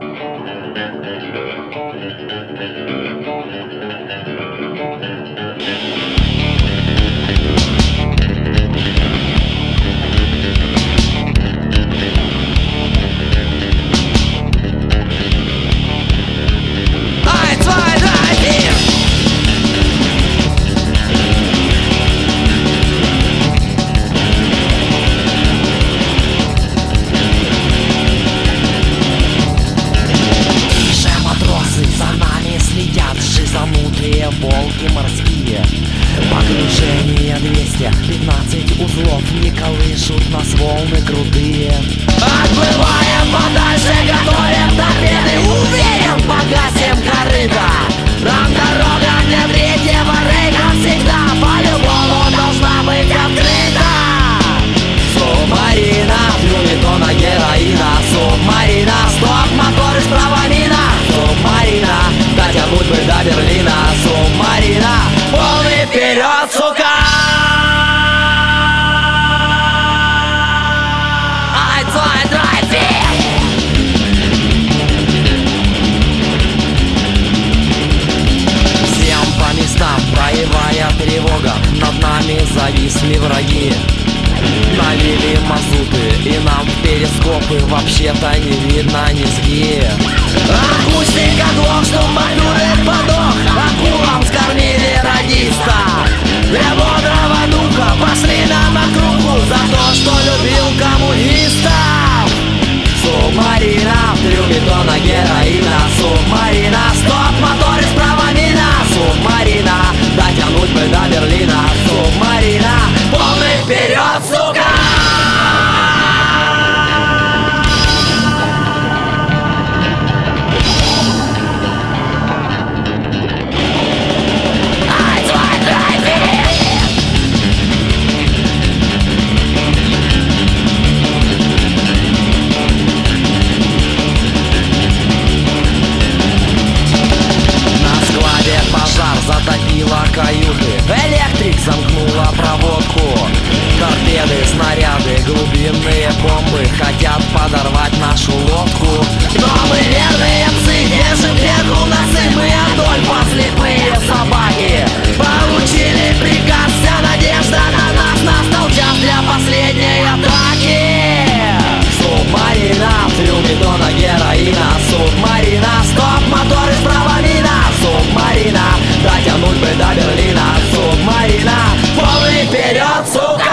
Волки морские, погружение 215 узлов, не колышут нас волны крутые. Отплываем подальше, готовим торпеды, уверен, погасим корыто. Нам дорога для третьего рейха всегда по-любому должна быть открыта. Субмарина, в трюме тонна героина. Субмарина, стоп, моторы справа мина. Субмарина, дотянуть бы до Берлина. Субмарина, полный вперед, сука! Ein, zwei, drei, vier! Всем по местам, боевая тревога. Над нами зависли враги. Налили мазуты, и нам в перископы вообще-то не видно низги. Акустик оглох, что мотор подох. Акулам скормили радиста. Для бодрого духа пошли нам округу за то, что любил коммунистов. Субмарина, в трюме тонна героина. Субмарина, стоп, моторы справа мина. Субмарина, дотянуть бы до Берлина. Субмарина, полный вперед, сука! Затопила каюты, электрик замкнула проводку. Торпеды, снаряды, глубинные бомбы хотят подорвать нашу лодку. Но мы верные псы, держим вверху носы. Мы Адольфа, слепые собаки. Получили приказ, вся надежда на нас. Настал час для последней атаки. Субмарина, в трюме тонна героина. Субмарина, стоп, моторы справа мина. Субмарина, дотянуть бы до Берлина. Субмарина, полный вперед, сука!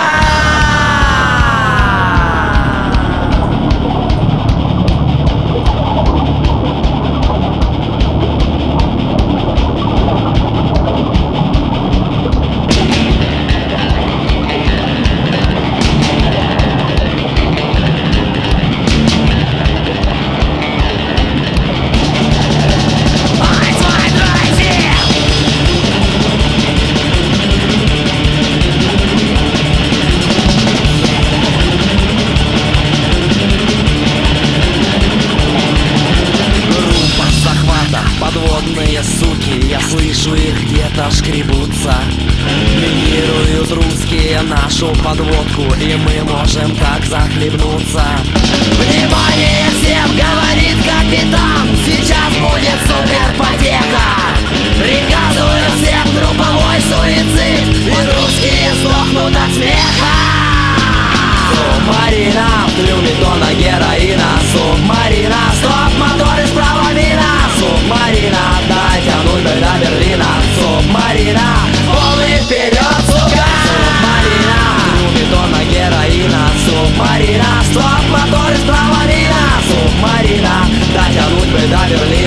Подводные суки, я слышу их где-то шкребутся. Минируют русские нашу подводку, и мы можем так захлебнуться. Внимание всем, говорит капитан, сейчас будет суперпотеха. Приказываю всем групповой суицид, и русские сдохнут от смеха. Субмарина, в трюме тонна героина. Субмарина, стоп, моторы справа мина. Субмарина, дотянуть бы до Берлина. Субмарина, полный вперед, сука! Субмарина, в трюме тонна героина. Субмарина, стоп, моторы справа мина. Субмарина, дотянуть бы до Берлина.